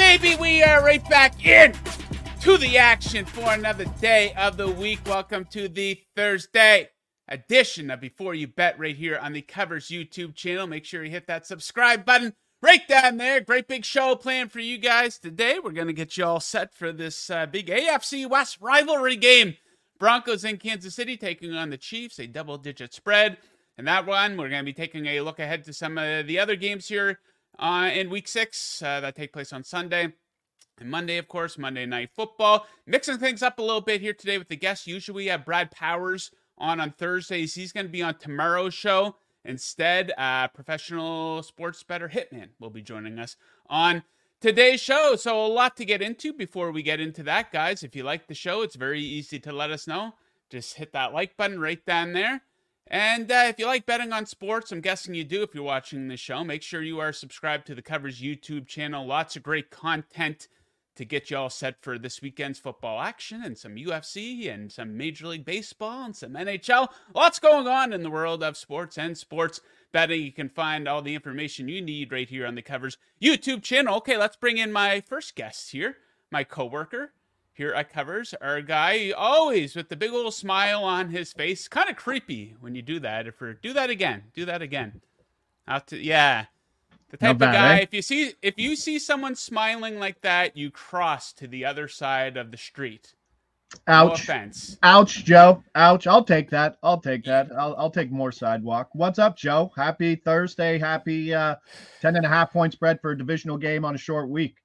baby, we are right back in to the action for another day of the week. Welcome to the Thursday edition of Before You Bet right here on the Covers YouTube channel. Make sure you hit that subscribe button right down there. Great big show planned for you guys today. We're going to get you all set for this big AFC West rivalry game. Broncos in Kansas City taking on the Chiefs, a double-digit spread. And that one, we're going to be taking a look ahead to some of the other games here in Week 6 that take place on Sunday. And Monday, of course, Monday Night Football. Mixing things up a little bit here today with the guests. Usually we have Brad Powers on Thursdays. He's going to be on tomorrow's show. Instead, professional sports bettor Hitman will be joining us on today's show. So a lot to get into before we get into that, guys. If you like the show, it's very easy to let us know. Just hit that like button right down there. And if you like betting on sports, I'm guessing you do if you're watching this show, make sure you are subscribed to the Covers YouTube channel. Lots of great content to get you all set for this weekend's football action and some UFC and some Major League Baseball and some NHL. Lots going on in the world of sports and sports betting. You can find all the information you need right here on the Covers YouTube channel. Okay, let's bring in my first guest here, my coworker here at Covers, our guy, always with the big old smile on his face. Kind of creepy when you do that. Do that again. Yeah. The type of guy, eh? If you see someone smiling like that, you cross to the other side of the street. Ouch. No offense. Ouch, Joe. Ouch. I'll take that. I'll take more sidewalk. What's up, Joe? Happy Thursday. Happy 10.5 point spread for a divisional game on a short week.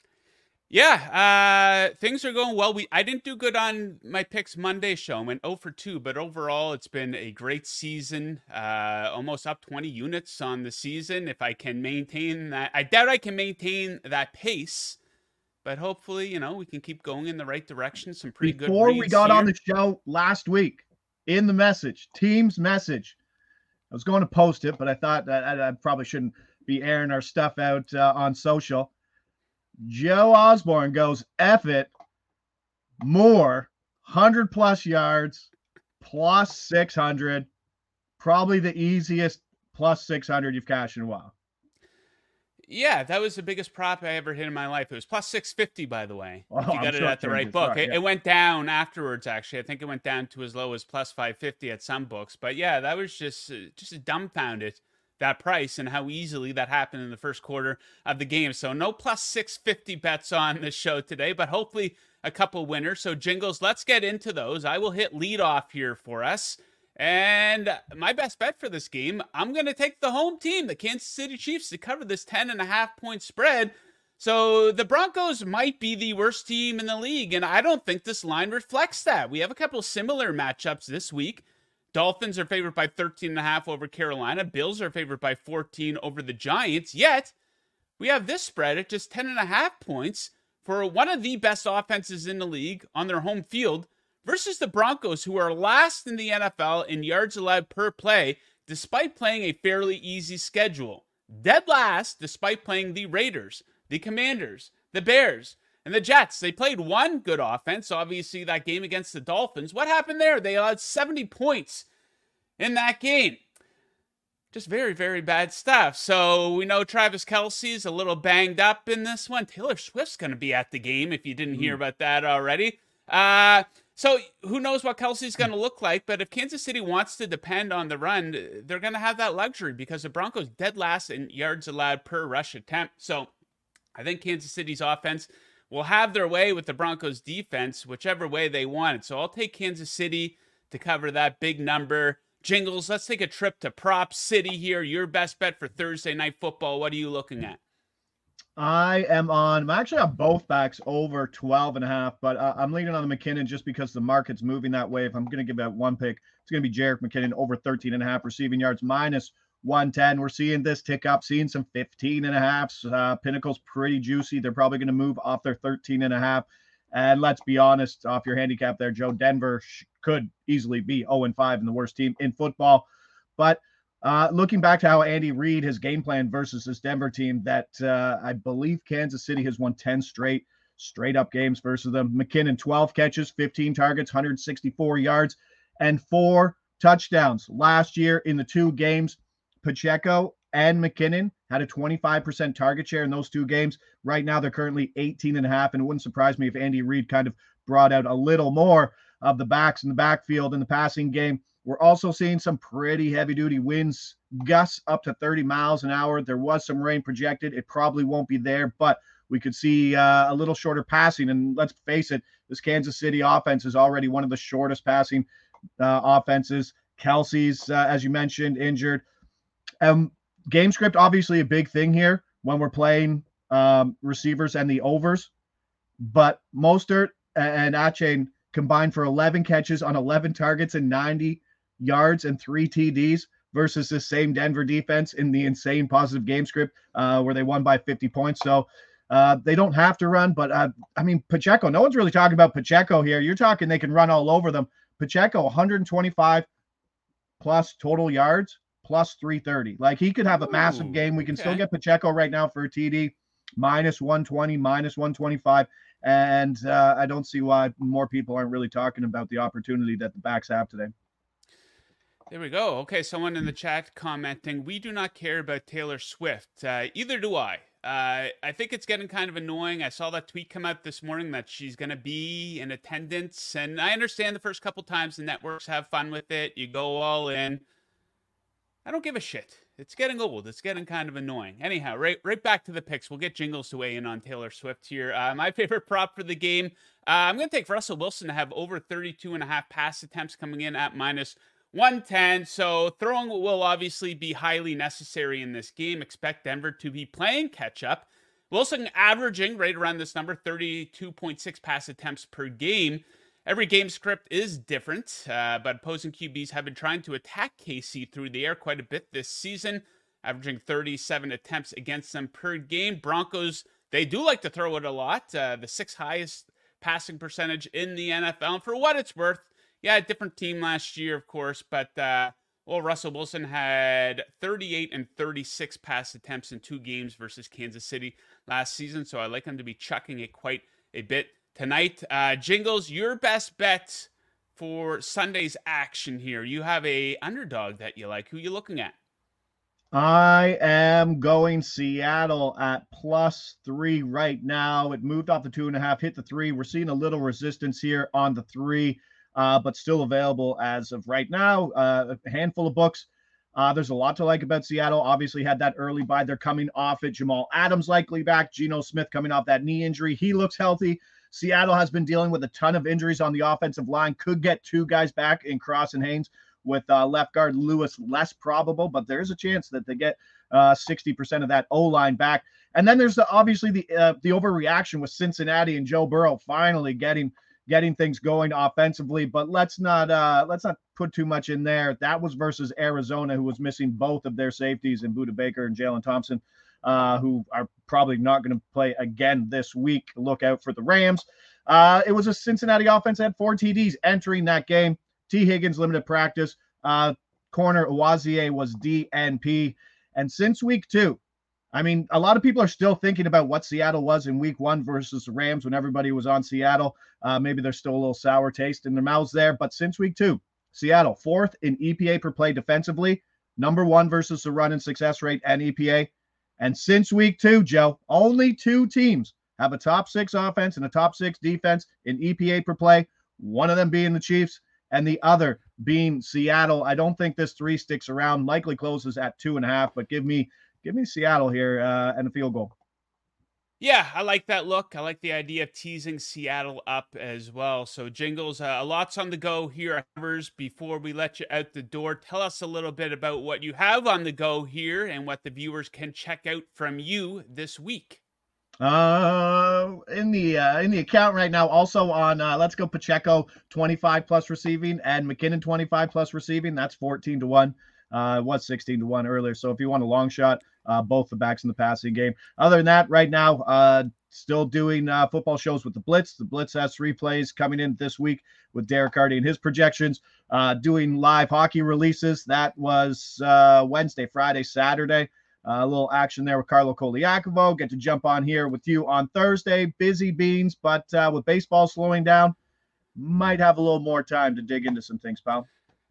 Yeah, things are going well. I didn't do good on my picks Monday show. I went 0 for 2, but overall it's been a great season. Almost up 20 units on the season. If I can maintain that, I doubt I can maintain that pace, but hopefully, we can keep going in the right direction. Some pretty good Before we got here on the show last week, in the team's message, I was going to post it, but I thought that I probably shouldn't be airing our stuff out on social. Joe Osborne goes, F it, more, 100-plus yards, plus 600, probably the easiest plus 600 you've cashed in a while. Yeah, that was the biggest prop I ever hit in my life. It was plus 650, by the way. If you got it at the right book. It went down afterwards, actually. I think it went down to as low as plus 550 at some books. But yeah, that was just dumbfounded, that price and how easily that happened in the first quarter of the game. So no plus 650 bets on this show today, but hopefully a couple winners. So Jingles, let's get into those. I will hit lead off here for us. And my best bet for this game, I'm going to take the home team, the Kansas City Chiefs, to cover this 10.5 point spread. So the Broncos might be the worst team in the league, and I don't think this line reflects that. We have a couple similar matchups this week. Dolphins are favored by 13.5 over Carolina. Bills are favored by 14 over the Giants. Yet, we have this spread at just 10.5 points for one of the best offenses in the league on their home field versus the Broncos, who are last in the NFL in yards allowed per play, despite playing a fairly easy schedule. Dead last, despite playing the Raiders, the Commanders, the Bears, and the Jets. They played one good offense, obviously, that game against the Dolphins. What happened there? They allowed 70 points in that game. Just very, very bad stuff. So we know Travis Kelce's a little banged up in this one. Taylor Swift's going to be at the game if you didn't hear about that already. So who knows what Kelce's going to look like, but if Kansas City wants to depend on the run, they're going to have that luxury because the Broncos dead last in yards allowed per rush attempt. So I think Kansas City's offense will have their way with the Broncos defense, whichever way they want it. So I'll take Kansas City to cover that big number. Jingles, let's take a trip to Prop City here. Your best bet for Thursday Night Football. What are you looking at? I'm actually on both backs over 12.5, but I'm leaning on the McKinnon just because the market's moving that way. If I'm going to give out one pick, it's going to be Jerick McKinnon over 13.5 receiving yards, minus 110. We're seeing this tick up, seeing some 15.5s. Pinnacle's pretty juicy. They're probably going to move off their 13.5. And let's be honest, off your handicap there, Joe, Denver could easily be 0-5 and the worst team in football. But looking back to how Andy Reid, his game plan versus this Denver team, that I believe Kansas City has won 10 straight up games versus them. McKinnon, 12 catches, 15 targets, 164 yards, and 4 touchdowns. Last year in the 2 games, Pacheco and McKinnon had a 25% target share in those two games. Right now, they're currently 18.5, and it wouldn't surprise me if Andy Reid kind of brought out a little more of the backs in the backfield in the passing game. We're also seeing some pretty heavy-duty winds, gusts up to 30 miles an hour. There was some rain projected. It probably won't be there, but we could see a little shorter passing. And let's face it, this Kansas City offense is already one of the shortest passing offenses. Kelsey's, as you mentioned, injured. Game script, obviously a big thing here when we're playing receivers and the overs. But Mostert and Achane combined for 11 catches on 11 targets and 90 yards and 3 TDs versus this same Denver defense in the insane positive game script where they won by 50 points. So they don't have to run, but I mean, Pacheco, no one's really talking about Pacheco here. You're talking they can run all over them. Pacheco, 125 plus total yards, plus 330. Like, he could have a massive game. We can still get Pacheco right now for a TD, minus 120, minus 125. And I don't see why more people aren't really talking about the opportunity that the backs have today. There we go. Okay, someone in the chat commenting, we do not care about Taylor Swift. Either do I. I think it's getting kind of annoying. I saw that tweet come out this morning that she's going to be in attendance. And I understand the first couple times the networks have fun with it. You go all in. I don't give a shit. It's getting old. It's getting kind of annoying. Anyhow, right back to the picks. We'll get Jingles to weigh in on Taylor Swift here. My favorite prop for the game, I'm going to take Russell Wilson to have over 32.5 pass attempts coming in at minus 110. So throwing will obviously be highly necessary in this game. Expect Denver to be playing catch up. Wilson averaging right around this number, 32.6 pass attempts per game. Every game script is different, but opposing QBs have been trying to attack KC through the air quite a bit this season, averaging 37 attempts against them per game. Broncos, they do like to throw it a lot, the 6th highest passing percentage in the NFL. And for what it's worth, yeah, different team last year, of course, but Russell Wilson had 38 and 36 pass attempts in 2 games versus Kansas City last season, so I like him to be chucking it quite a bit tonight. Jingles, your best bet for Sunday's action here. You have a underdog that you like. Who are you looking at? I am going Seattle at +3 right now. It moved off the 2.5, hit the 3. We're seeing a little resistance here on the 3. But still available as of right now. A handful of books. There's a lot to like about Seattle. Obviously had that early bye. They're coming off it. Jamal Adams likely back. Geno Smith coming off that knee injury. He looks healthy. Seattle has been dealing with a ton of injuries on the offensive line. Could get 2 guys back in Cross and Haynes, with left guard Lewis less probable, but there's a chance that they get 60% of that O-line back. And then there's obviously the overreaction with Cincinnati and Joe Burrow finally getting things going offensively, but let's not put too much in there. That was versus Arizona, who was missing both of their safeties in Budda Baker and Jalen Thompson, who are probably not going to play again this week. Look out for the Rams. It was a Cincinnati offense that had 4 TDs entering that game. T. Higgins limited practice. Corner Owazie was DNP. And since week 2, I mean, a lot of people are still thinking about what Seattle was in week 1 versus the Rams when everybody was on Seattle. Maybe there's still a little sour taste in their mouths there. But since week 2, Seattle, 4th in EPA per play defensively, number 1 versus the run and success rate and EPA. And since week 2, Joe, only 2 teams have a top 6 offense and a top 6 defense in EPA per play, one of them being the Chiefs and the other being Seattle. I don't think this 3 sticks around, likely closes at 2.5, but give me Seattle here and a field goal. Yeah, I like that look. I like the idea of teasing Seattle up as well. So Jingles, lots on the go here. Before we let you out the door, tell us a little bit about what you have on the go here and what the viewers can check out from you this week. In the account right now, also on Let's Go Pacheco 25 plus receiving and McKinnon 25 plus receiving. That's 14 to 1. It was 16 to 1 earlier. So if you want a long shot, both the backs in the passing game. Other than that, right now, still doing football shows with the Blitz. The Blitz has 3 plays coming in this week with Derek Hardy and his projections. Doing live hockey releases. That was Wednesday, Friday, Saturday. A little action there with Carlo Koliakovo. Get to jump on here with you on Thursday. Busy beans, but with baseball slowing down, might have a little more time to dig into some things, pal.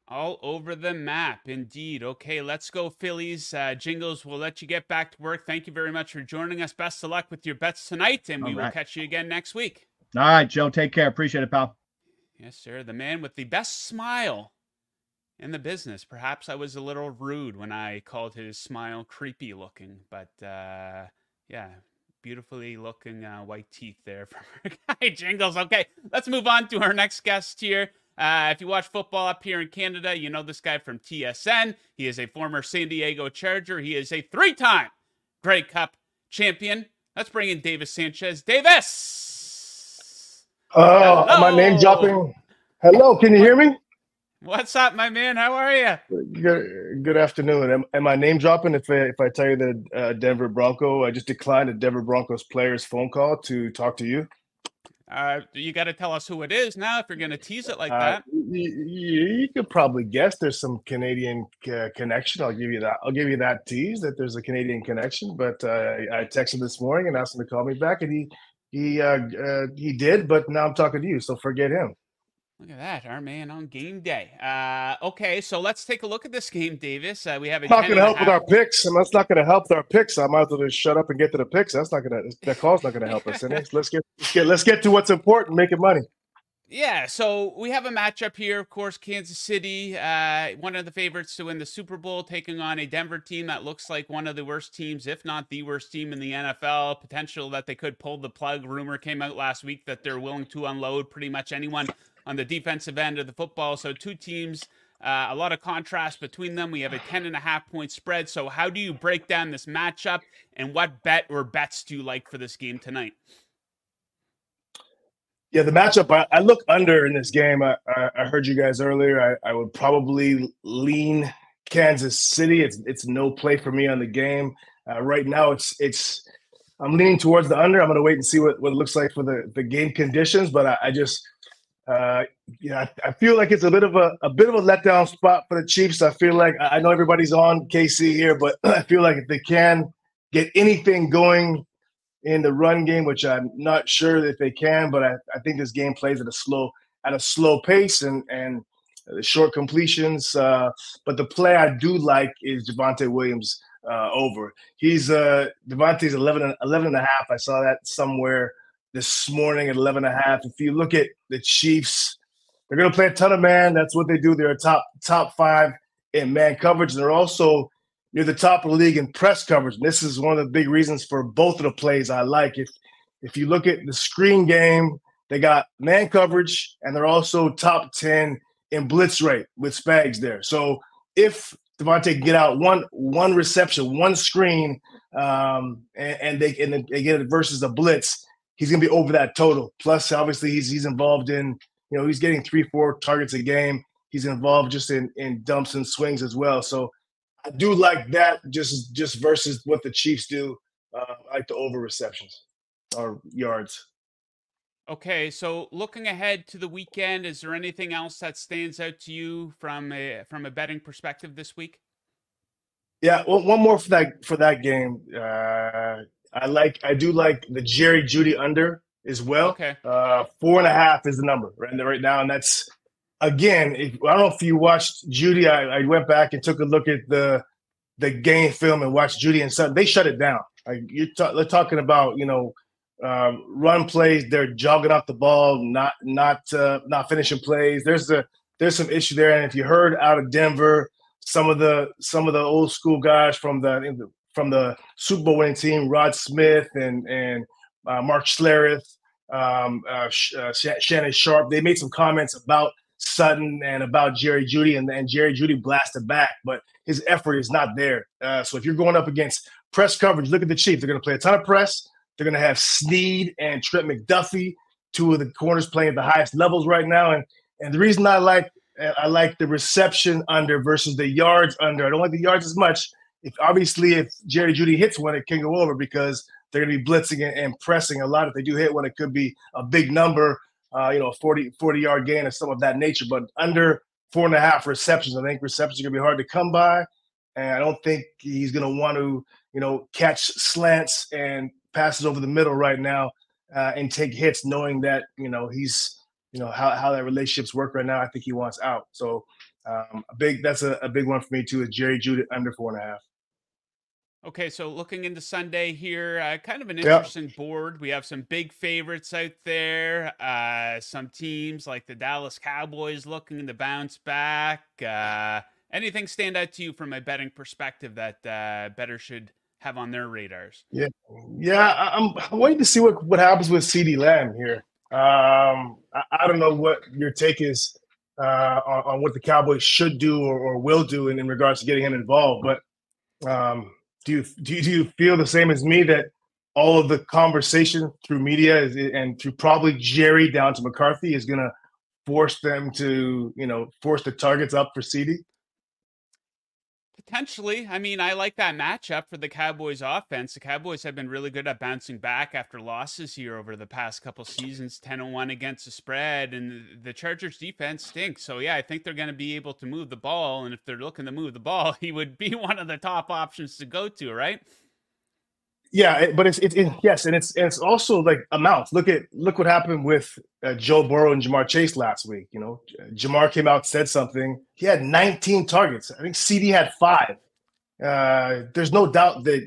All over the map, indeed. Okay, let's go, Phillies. Jingles, we'll let you get back to work. Thank you very much for joining us. Best of luck with your bets tonight, and All we will right. catch you again next week. All right, Joe. Take care. Appreciate it, pal. Yes, sir. The man with the best smile in the business. Perhaps I was a little rude when I called his smile creepy looking, but yeah, beautifully looking white teeth there from our guy Jingles. Okay, let's move on to our next guest here. If you watch football up here in Canada, you know this guy from TSN. He is a former San Diego Charger. He is a 3-time Grey Cup champion. Let's bring in Davis Sanchez. Davis! My name dropping. Hello, can you hear me? What's up, my man? How are you? Good afternoon. Am I name dropping if I tell you that Denver Bronco, I just declined a Denver Broncos player's phone call to talk to you? You got to tell us who it is now if you're going to tease it like that. You could probably guess there's some Canadian connection. I'll give you that. I'll give you that tease that there's a Canadian connection. But I texted this morning and asked him to call me back, and he did. But now I'm talking to you, so forget him. Look at that, our man on game day. Okay, so let's take a look at this game, Davis. We have a not going to help with our picks, and that's not going to help with our picks. I might as well just shut up and get to the picks. That's not going to. That call's not going to help us. Let's get to what's important, making money. Yeah, so we have a matchup here, of course, Kansas City, one of the favorites to win the Super Bowl, taking on a Denver team that looks like one of the worst teams, if not the worst team in the NFL. Potential that they could pull the plug. Rumor came out last week that they're willing to unload pretty much anyone on the defensive end of the football. So two teams, a lot of contrast between them. We have a 10.5-point spread. So how do you break down this matchup, and what bet or bets do you like for this game tonight? Yeah, the matchup, I look under in this game. I heard you guys earlier. I would probably lean Kansas City. It's no play for me on the game. Right now, I'm leaning towards the under. I'm going to wait and see what it looks like for the game conditions. But I feel like it's a bit of a letdown spot for the Chiefs. I feel like I know everybody's on KC here, but I feel like if they can get anything going in the run game, which I'm not sure that they can, but I think this game plays at a slow pace and short completions. But the play I do like is Javonte Williams over. Devontae's 11 and a half. I saw that somewhere this morning at 11 and a half. If you look at the Chiefs, they're going to play a ton of man. That's what they do. They're a top 5 in man coverage. And they're also near the top of the league in press coverage. And this is one of the big reasons for both of the plays I like. If you look at the screen game, they got man coverage, and they're also top 10 in blitz rate with Spags there. So if Devontae can get out one reception, one screen, and they get it versus a blitz, he's going to be over that total. Plus, obviously, he's involved in, he's getting 3-4 targets a game. He's involved just in dumps and swings as well. So I do like that just versus what the Chiefs do. I like the over receptions or yards. Okay, so looking ahead to the weekend, is there anything else that stands out to you from a betting perspective this week? Yeah, well, one more for that game. I do like the Jerry Jeudy under as well. Okay. 4.5 is the number right now, and that's, again, I don't know if you watched Jeudy. I went back and took a look at the game film and watched Jeudy and Sutton. They shut it down. They're talking about run plays. They're jogging off the ball, not finishing plays. There's some issue there. And if you heard out of Denver, some of the old school guys from the Super Bowl winning team, Rod Smith and Mark Schlereth, Shannon Sharp, they made some comments about Sutton and about Jerry Jeudy, and Jerry Jeudy blasted back, but his effort is not there. So if you're going up against press coverage, look at the Chiefs. They're going to play a ton of press. They're going to have Snead and Trent McDuffie, two of the corners playing at the highest levels right now. And the reason I like the reception under versus the yards under. I don't like the yards as much. If Jerry Jeudy hits one, it can go over because they're going to be blitzing and pressing a lot. If they do hit one, it could be a big number. 40-yard gain or some of that nature, but under 4.5 receptions. I think receptions are going to be hard to come by, and I don't think he's going to want to, catch slants and passes over the middle right now and take hits, knowing that, he's, how that relationships work right now. I think he wants out. So That's a big one for me too. Is Jerry Jeudy under 4.5? Okay, so looking into Sunday here, kind of an Yeah. interesting board. We have some big favorites out there. Some teams like the Dallas Cowboys looking to bounce back. Anything stand out to you from a betting perspective that bettors should have on their radars? Yeah, I'm waiting to see what happens with CeeDee Lamb here. I don't know what your take is on what the Cowboys should do or will do in regards to getting him involved, but do you feel the same as me that all of the conversation through media and through probably Jerry down to McCarthy is going to force them to, force the targets up for CeeDee? Potentially. I mean, I like that matchup for the Cowboys offense. The Cowboys have been really good at bouncing back after losses here over the past couple seasons, 10-1 against the spread, and the Chargers defense stinks. So yeah, I think they're going to be able to move the ball, and if they're looking to move the ball, he would be one of the top options to go to, right? Yeah, but it's yes, and it's also like amounts. Look what happened with Joe Burrow and Jamar Chase last week. Jamar came out, said something. He had 19 targets. I think CeeDee had 5. There's no doubt that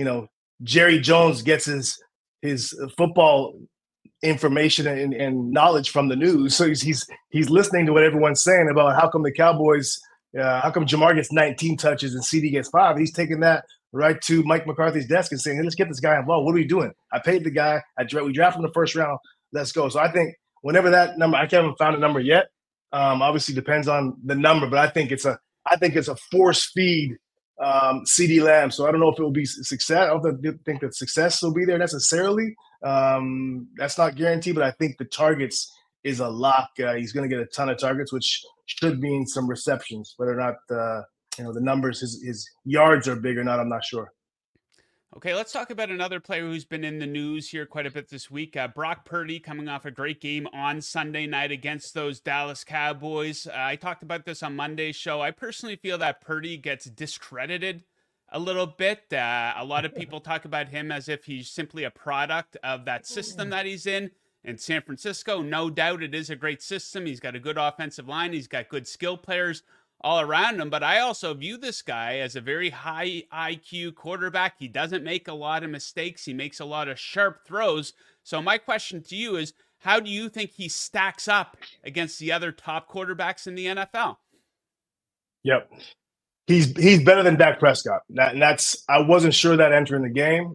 Jerry Jones gets his football information and knowledge from the news. So he's listening to what everyone's saying about how come the Cowboys, how come Jamar gets 19 touches and CeeDee gets 5. He's taking that right to Mike McCarthy's desk and saying, hey, let's get this guy involved. What are we doing? I paid the guy. We drafted him in the first round. Let's go. So I think whenever that number, I haven't found a number yet. Obviously depends on the number, but I think it's a force feed CeeDee Lamb. So I don't know if it will be success. I don't think that success will be there necessarily. That's not guaranteed, but I think the targets is a lock. He's going to get a ton of targets, which should mean some receptions, whether or not the numbers, his yards are big or not, I'm not sure. Okay, let's talk about another player who's been in the news here quite a bit this week. Brock Purdy coming off a great game on Sunday night against those Dallas Cowboys. I talked about this on Monday's show. I personally feel that Purdy gets discredited a little bit. A lot of people talk about him as if he's simply a product of that system that he's in San Francisco. No doubt it is a great system. He's got a good offensive line. He's got good skill players all around him, but I also view this guy as a very high IQ quarterback. He doesn't make a lot of mistakes. He makes a lot of sharp throws. So my question to you is, how do you think he stacks up against the other top quarterbacks in the NFL? Yep. He's better than Dak Prescott. I wasn't sure that entering the game,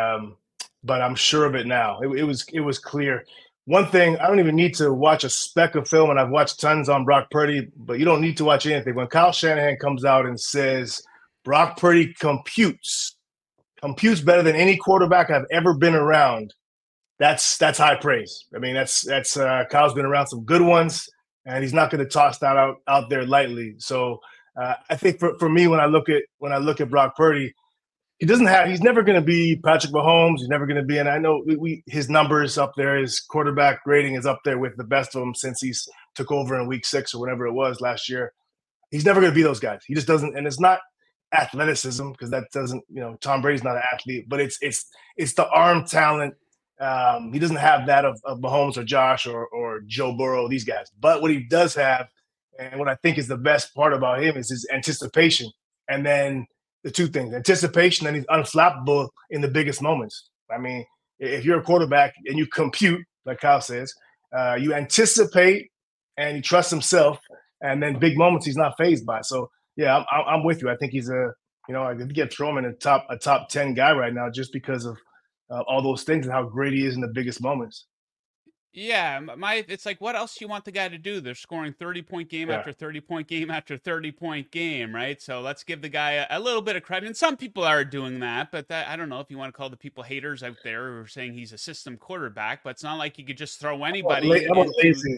but I'm sure of it now. It was clear. One thing, I don't even need to watch a speck of film, and I've watched tons on Brock Purdy, but you don't need to watch anything. When Kyle Shanahan comes out and says Brock Purdy computes better than any quarterback I've ever been around, that's high praise. I mean, that's Kyle's been around some good ones, and he's not going to toss that out there lightly. So I think for me, when I look at Brock Purdy, he's never going to be Patrick Mahomes. He's never going to be, and I know his numbers up there, his quarterback rating is up there with the best of them since he's took over in week 6 or whatever it was last year. He's never going to be those guys. He just doesn't, and it's not athleticism because that doesn't, Tom Brady's not an athlete, but it's the arm talent. He doesn't have that of Mahomes or Josh or Joe Burrow, these guys. But what he does have, and what I think is the best part about him, is his anticipation. And then the two things, anticipation, and he's unflappable in the biggest moments. I mean, if you're a quarterback and you compute, like Kyle says, you anticipate and he trusts himself, and then big moments he's not fazed by. So, yeah, I'm with you. I think he's I think you throw him in a top 10 guy right now just because of all those things and how great he is in the biggest moments. Yeah, it's like, what else do you want the guy to do? They're scoring 30-point game after 30-point game after 30-point game, right? So let's give the guy a little bit of credit. And some people are doing that, but I don't know if you want to call the people haters out there who are saying he's a system quarterback, but it's not like you could just throw anybody. Lazy.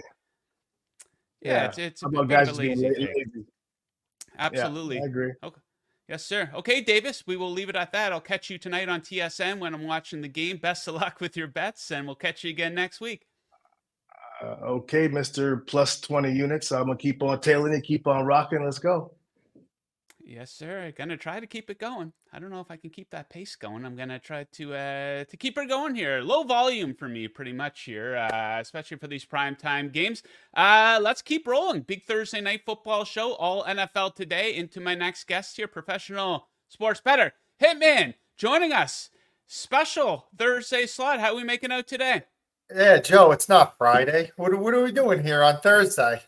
Yeah, it's a bit of a lazy thing. Absolutely. Yeah, I agree. Okay. Yes, sir. Okay, Davis, we will leave it at that. I'll catch you tonight on TSN when I'm watching the game. Best of luck with your bets, and we'll catch you again next week. Okay, Mr. Plus 20 units. I'm going to keep on tailing it, keep on rocking. Let's go. Yes, sir. I'm gonna try to keep it going. I don't know if I can keep that pace going. I'm gonna try to keep it going here. Low volume for me, pretty much here, especially for these primetime games. Let's keep rolling. Big Thursday night football show, all NFL today. Into my next guest here, professional sports bettor Hitman, joining us. Special Thursday slot. How are we making out today? Yeah, Joe, it's not Friday. What are we doing here on Thursday?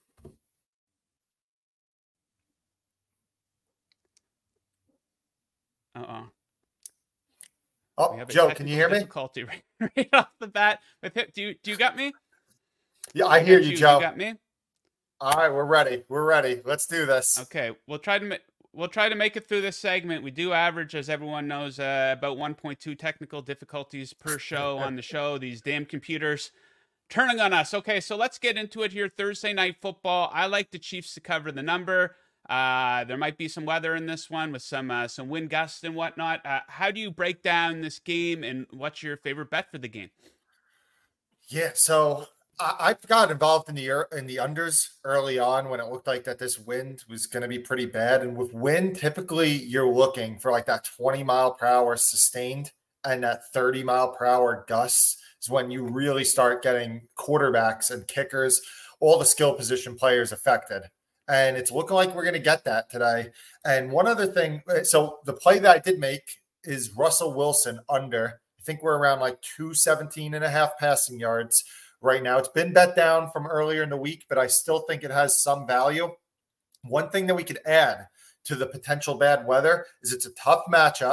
Oh, Joe, can you hear me? Difficulty right off the bat. With it. Do you got me? Yeah, I hear you, Joe. You got me? All right, we're ready. We're ready. Let's do this. Okay, we'll try to make it through this segment. We do average, as everyone knows, about 1.2 technical difficulties per show on the show. These damn computers turning on us. Okay, so let's get into it here. Thursday night football. I like the Chiefs to cover the number. There might be some weather in this one with some wind gusts and whatnot. How do you break down this game, and what's your favorite bet for the game? Yeah, so I got involved in the unders early on when it looked like that this wind was going to be pretty bad. And with wind, typically you're looking for like that 20 mile per hour sustained and that 30 mile per hour gusts is when you really start getting quarterbacks and kickers, all the skill position players affected. And it's looking like we're going to get that today. And one other thing, so the play that I did make is Russell Wilson under. I think we're around like 217.5 passing yards right now. It's been bet down from earlier in the week, but I still think it has some value. One thing that we could add to the potential bad weather is it's a tough matchup.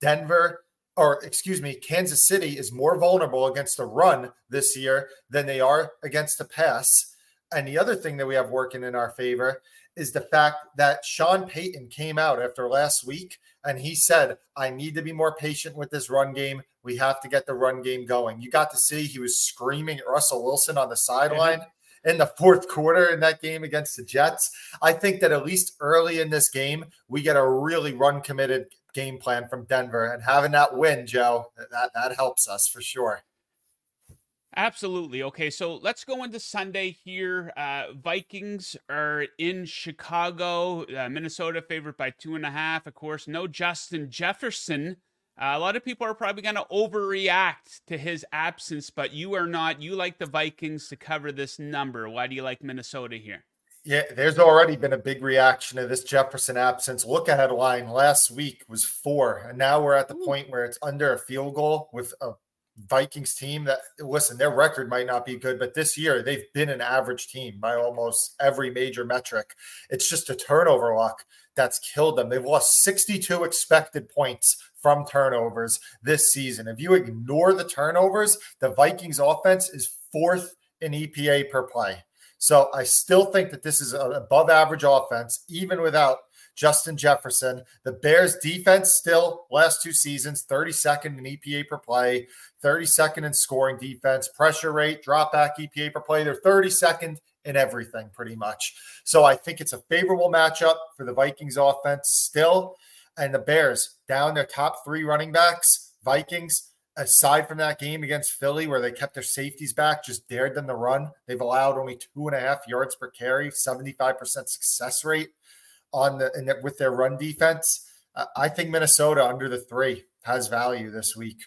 Kansas City is more vulnerable against the run this year than they are against the pass. And the other thing that we have working in our favor is the fact that Sean Payton came out after last week and he said, I need to be more patient with this run game. We have to get the run game going. You got to see he was screaming at Russell Wilson on the sideline in the fourth quarter in that game against the Jets. I think that at least early in this game, we get a really run-committed game plan from Denver. And having that win, Joe, that helps us for sure. Absolutely. Okay, so let's go into Sunday here. Vikings are in Chicago. Minnesota favored by 2.5. Of course, no Justin Jefferson. A lot of people are probably going to overreact to his absence, but you are not. You like the Vikings to cover this number. Why do you like Minnesota here? Yeah, there's already been a big reaction to this Jefferson absence. Look ahead line last week was 4, and now we're at the point where it's under a field goal with a Vikings team that, listen, their record might not be good, but this year they've been an average team by almost every major metric. It's just a turnover luck that's killed them. They've lost 62 expected points from turnovers this season. If you ignore the turnovers, the Vikings offense is 4th in EPA per play. So I still think that this is an above average offense, even without Justin Jefferson. The Bears defense still last 2 seasons, 32nd in EPA per play, 32nd in scoring defense, pressure rate, drop back EPA per play. They're 32nd in everything pretty much. So I think it's a favorable matchup for the Vikings offense still. And the Bears down their top 3 running backs. Vikings, aside from that game against Philly where they kept their safeties back, just dared them to run. They've allowed only 2.5 yards per carry, 75% success rate with their run defense. I think Minnesota under the 3 has value this week.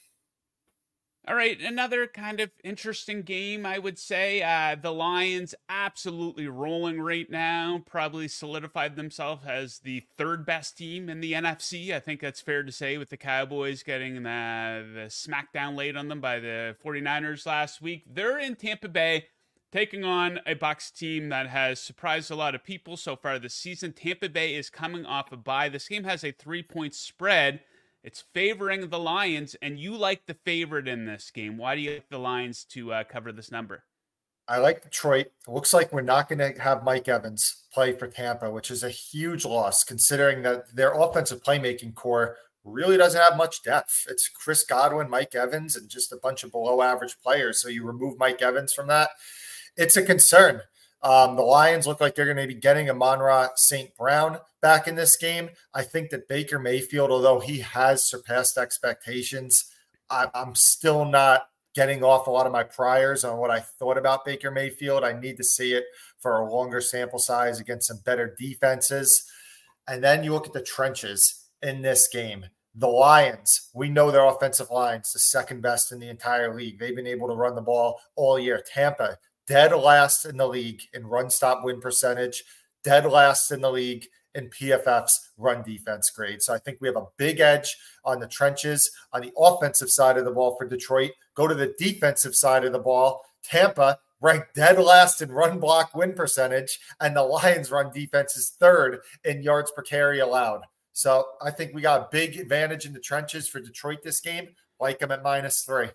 All right, another kind of interesting game, I would say. The Lions absolutely rolling right now, probably solidified themselves as the 3rd best team in the NFC. I think that's fair to say, with the Cowboys getting the smackdown laid on them by the 49ers last week. They're in Tampa Bay, taking on a Bucs team that has surprised a lot of people so far this season. Tampa Bay is coming off a bye. This game has a 3-point spread. It's favoring the Lions, and you like the favorite in this game. Why do you like the Lions to cover this number? I like Detroit. It looks like we're not going to have Mike Evans play for Tampa, which is a huge loss considering that their offensive playmaking core really doesn't have much depth. It's Chris Godwin, Mike Evans, and just a bunch of below average players. So you remove Mike Evans from that, it's a concern. The Lions look like they're going to be getting Amon-Ra St. Brown back in this game. I think that Baker Mayfield, although he has surpassed expectations, I'm still not getting off a lot of my priors on what I thought about Baker Mayfield. I need to see it for a longer sample size against some better defenses. And then you look at the trenches in this game. The Lions, we know their offensive line's the second best in the entire league. They've been able to run the ball all year. Tampa, dead last in the league in run stop win percentage, dead last in the league in PFF's run defense grade. So I think we have a big edge on the trenches on the offensive side of the ball for Detroit. Go to the defensive side of the ball. Tampa ranked dead last in run block win percentage, and the Lions run defense is third in yards per carry allowed. So I think we got a big advantage in the trenches for Detroit this game. Like them at -3.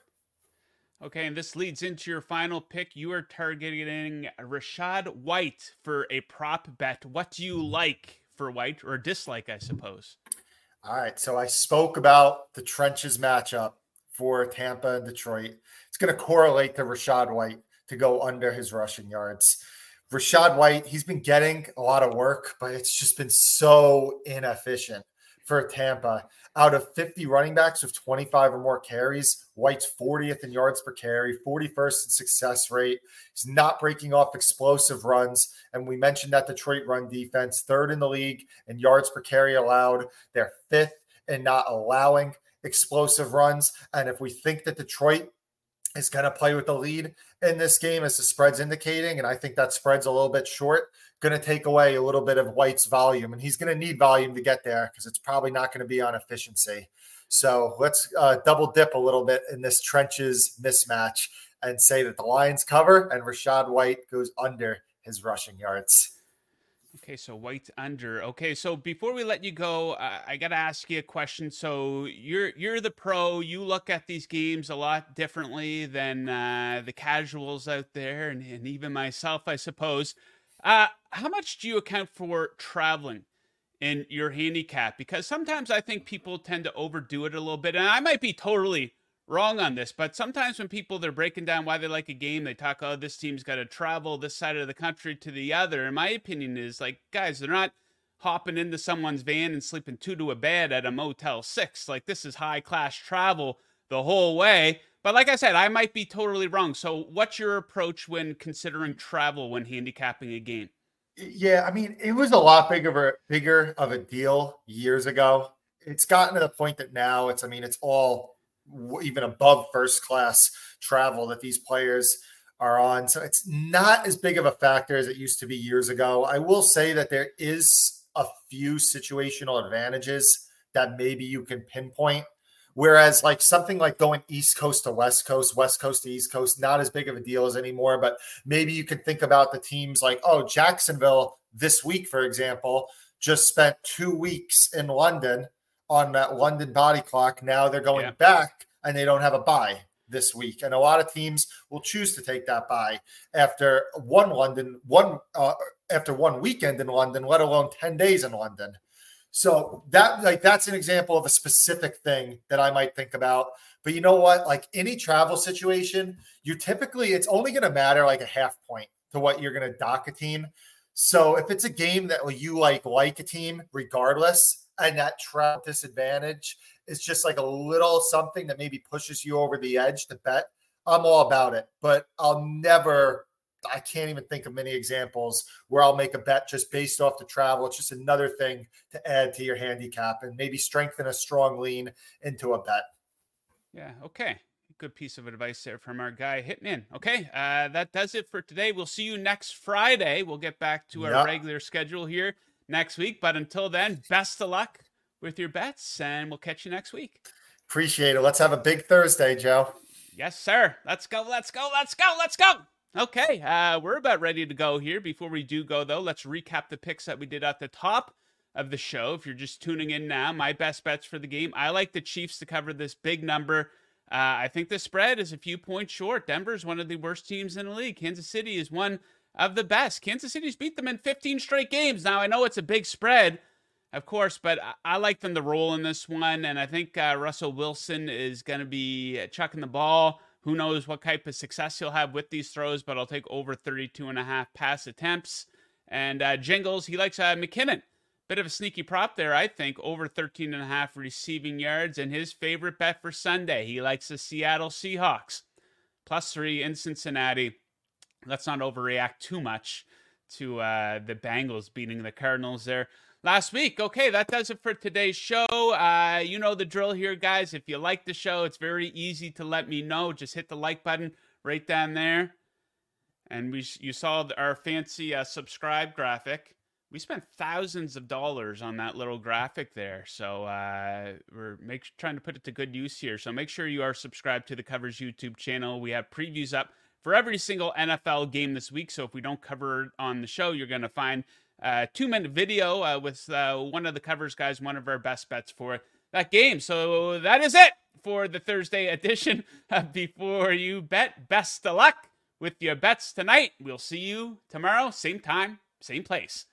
Okay, and this leads into your final pick. You are targeting Rachaad White for a prop bet. What do you like for White, or dislike, I suppose? All right, so I spoke about the trenches matchup for Tampa and Detroit. It's going to correlate to Rachaad White to go under his rushing yards. Rachaad White, he's been getting a lot of work, but it's just been so inefficient for Tampa. Out of 50 running backs with 25 or more carries, White's 40th in yards per carry, 41st in success rate. He's not breaking off explosive runs. And we mentioned that Detroit run defense, third in the league in yards per carry allowed. They're fifth in not allowing explosive runs. And if we think that Detroit is going to play with the lead in this game, as the spread's indicating, and I think that spread's a little bit short, going to take away a little bit of White's volume, and he's going to need volume to get there because it's probably not going to be on efficiency. So let's double dip a little bit in this trenches mismatch and say that the Lions cover and Rachaad White goes under his rushing yards. Okay, so White under. Okay, so before we let you go, I got to ask you a question. So you're the pro. You look at these games a lot differently than the casuals out there, and even myself, I suppose. How much do you account for traveling in your handicap? Because sometimes I think people tend to overdo it a little bit, and I might be totally wrong on this, but sometimes when they're breaking down why they like a game, they talk, oh, this team's got to travel this side of the country to the other. And my opinion is, like, guys, they're not hopping into someone's van and sleeping 2 to a bed at a Motel 6. Like, this is high class travel the whole way. But like I said, I might be totally wrong. So what's your approach when considering travel when handicapping a game? Yeah, I mean, it was a lot bigger of a deal years ago. It's gotten to the point that now it's all even above first class travel that these players are on. So it's not as big of a factor as it used to be years ago. I will say that there is a few situational advantages that maybe you can pinpoint. Whereas like something like going East Coast to West Coast, West Coast to East Coast, not as big of a deal as anymore. But maybe you can think about the teams like, oh, Jacksonville this week, for example, just spent 2 weeks in London on that London body clock. Now they're going back and they don't have a bye this week. And a lot of teams will choose to take that bye after one weekend in London, let alone 10 days in London. So that's an example of a specific thing that I might think about. But you know what? Like any travel situation, it's only going to matter like a half point to what you're going to dock a team. So if it's a game that you like a team regardless, and that travel disadvantage is just like a little something that maybe pushes you over the edge to bet, I'm all about it. But I can't even think of many examples where I'll make a bet just based off the travel. It's just another thing to add to your handicap and maybe strengthen a strong lean into a bet. Yeah, okay. Good piece of advice there from our guy hitting in. Okay, that does it for today. We'll see you next Friday. We'll get back to our regular schedule here next week. But until then, best of luck with your bets, and we'll catch you next week. Appreciate it. Let's have a big Thursday, Joe. Yes, sir. Let's go. Okay, we're about ready to go here. Before we do go, though, let's recap the picks that we did at the top of the show. If you're just tuning in now, my best bets for the game. I like the Chiefs to cover this big number. I think the spread is a few points short. Denver's one of the worst teams in the league. Kansas City is one of the best. Kansas City's beat them in 15 straight games. Now, I know it's a big spread, of course, but I like them to roll in this one, and I think Russell Wilson is going to be chucking the ball. Who knows what type of success he'll have with these throws, but I'll take over 32.5 pass attempts. And Jingles, he likes McKinnon. Bit of a sneaky prop there, I think, over 13.5 receiving yards. And his favorite bet for Sunday, he likes the Seattle Seahawks. +3 in Cincinnati. Let's not overreact too much to the Bengals beating the Cardinals there. last week. Okay, that does it for today's show. You know the drill here, guys. If you like the show, it's very easy to let me know. Just hit the like button right down there. And you saw our fancy subscribe graphic. We spent thousands of dollars on that little graphic there. So we're trying to put it to good use here. So make sure you are subscribed to the Covers YouTube channel. We have previews up for every single NFL game this week. So if we don't cover it on the show, you're going to find a 2-minute video with one of the Covers guys, one of our best bets for that game. So that is it for the Thursday edition of Before You Bet. Best of luck with your bets tonight. We'll see you tomorrow, same time, same place.